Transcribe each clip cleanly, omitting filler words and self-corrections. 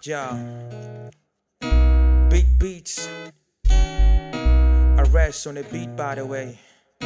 Yeah. Big beats. Arrest on the beat, by the way.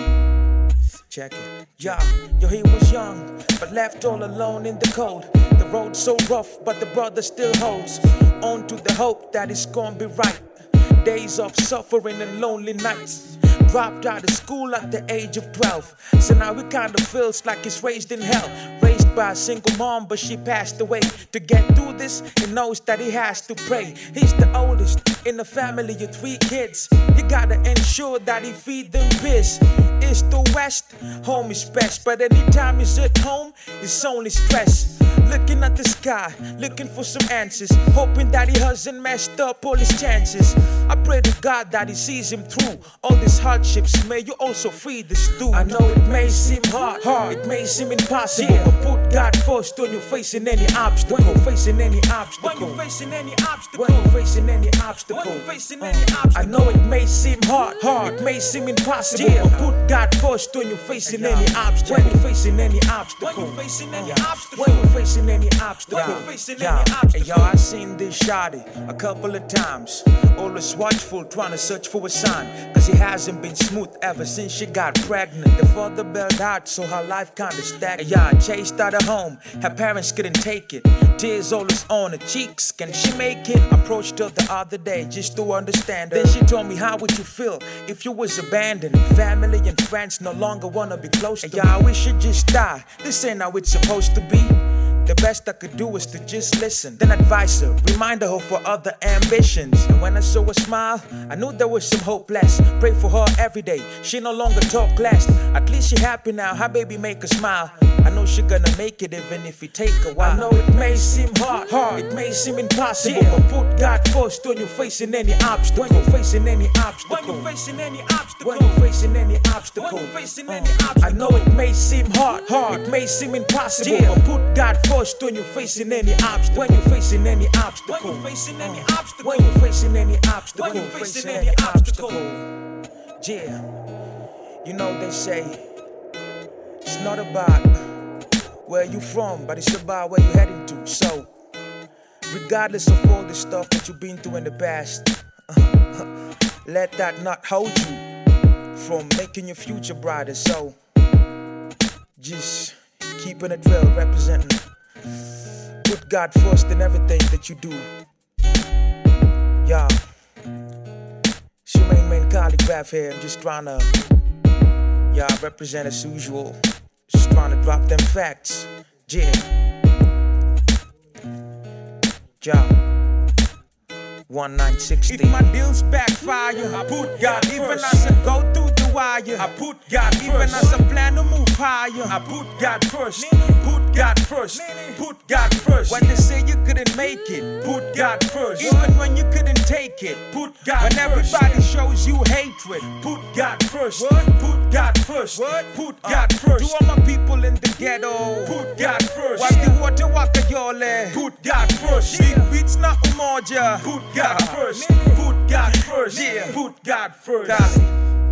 Check it. Yeah, yo, he was young, but left all alone in the cold. The road so rough, but the brother still holds on to the hope that it's gonna be right. Days of suffering and lonely nights. Dropped out of school at the age of 12. So now he kinda feels like he's raised in hell. Raised by a single mom, but she passed away. To get through this, he knows that he has to pray. He's the oldest in a family of 3 kids. He gotta ensure that he feed them biz. East to west, home is best. But anytime he's at home, it's only stress. Looking at the sky, looking for some answers. Hoping that he hasn't messed up all his chances. I pray to God that he sees him through all these hardships. May you also free the stew. I know it may seem hard, it may seem impossible, but put God first when you're facing any obstacle. When you're facing any obstacle. When you're facing any obstacle. When you're facing any obstacle. When you're facing any obstacle. I know it may seem hard, it may seem impossible, but put God first when you're facing any obstacle. When you're facing any obstacle. When you're facing any obstacle. When you're facing any obstacle. When you're facing any obstacle. Hey, yo, I seen this shawty a couple of times. Always watchful, trying to search for a sign. Cause he hasn't been smooth ever since she got pregnant. The father bailed out, so her life kinda stagnant. Yeah, I chased out of home, her parents couldn't take it. Tears always on her cheeks, can she make it? Approached her the other day just to understand her. Then she told me, how would you feel if you was abandoned? Family and friends no longer wanna be close to me. Yeah, I wish you'd just die, this ain't how it's supposed to be. The best I could do is to just listen, then advise her, remind her of her other ambitions. And when I saw her smile, I knew there was some hope left. Pray for her every day, she no longer talk less. At least she happy now, her baby make her smile. I know she gonna make it even if it take a while. I know it may seem hard, it may seem impossible, but put God first when you're facing any obstacle. When you're facing any obstacle. When you're facing any obstacle. When you're facing any obstacle. When you're facing any obstacle. I know it may seem hard, it may seem impossible, but put God first when you're facing any obstacle. When you're facing any obstacle. When you're facing any obstacle. When you're facing any obstacle. When you're facing any obstacle. Yeah, you know they say it's not about where you from, but it's about where you're heading to. So, regardless of all the stuff that you've been through in the past, let that not hold you from making your future brighter. So, just keeping it real, representing. Put God first in everything that you do. Yeah. It's your main calligraph here. I'm just trying to, represent as usual. Just trying to drop them facts. Yeah. 1960. If my deals backfire, I put God first. Even as I go through the wire, I put God first. Even as I plan to move higher, I put God first. Put God first. Put God first. When they say you couldn't make it, put God first. Even when you couldn't take it, put God first. When everybody shows you hatred, put God first. Put God first. Put God first. To all my people in the ghetto, put God first. Wipe the water, walk the yole, put God first. Big beats na umoja, put God first. Put God first. Yeah, put God first.